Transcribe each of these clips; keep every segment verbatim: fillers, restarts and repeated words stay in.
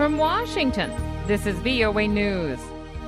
From Washington, this is V O A News.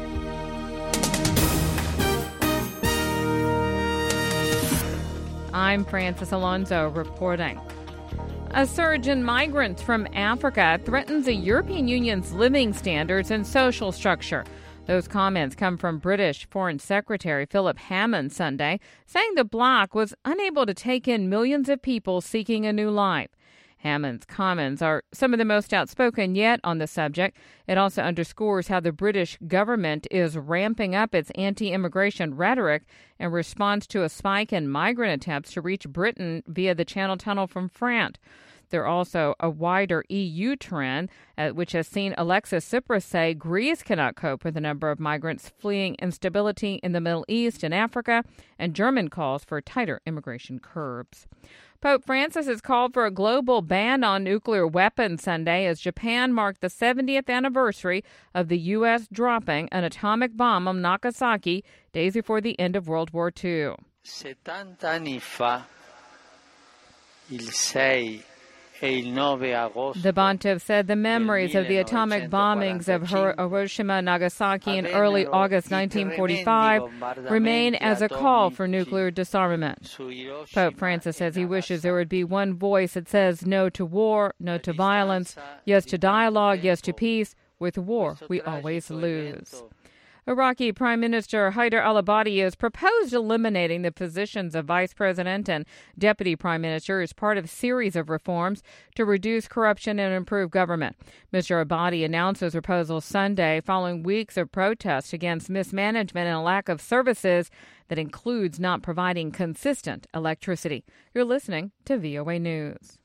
I'm Francis Alonso reporting. A surge in migrants from Africa threatens the European Union's living standards and social structure. Those comments come from British Foreign Secretary Philip Hammond Sunday, saying the bloc was unable to take in millions of people seeking a new life. Hammond's comments are some of the most outspoken yet on the subject. It also underscores how the British government is ramping up its anti-immigration rhetoric in response to a spike in migrant attempts to reach Britain via the Channel Tunnel from France. There's also a wider E U trend, uh, which has seen Alexis Tsipras say Greece cannot cope with the number of migrants fleeing instability in the Middle East and Africa, and German calls for tighter immigration curbs. Pope Francis has called for a global ban on nuclear weapons Sunday as Japan marked the seventieth anniversary of the U S dropping an atomic bomb on Nagasaki days before the end of World War Two. settanta anni fa, il sei The Pontiff said the memories of the atomic bombings of Hiroshima and Nagasaki in early August nineteen forty-five remain as a call for nuclear disarmament. Pope Francis says he wishes there would be one voice that says no to war, no to violence, yes to dialogue, yes to peace. With war, we always lose. Iraqi Prime Minister Haider al-Abadi has proposed eliminating the positions of Vice President and Deputy Prime Minister as part of a series of reforms to reduce corruption and improve government. Mister Abadi announced his proposal Sunday following weeks of protests against mismanagement and a lack of services that includes not providing consistent electricity. You're listening to V O A News.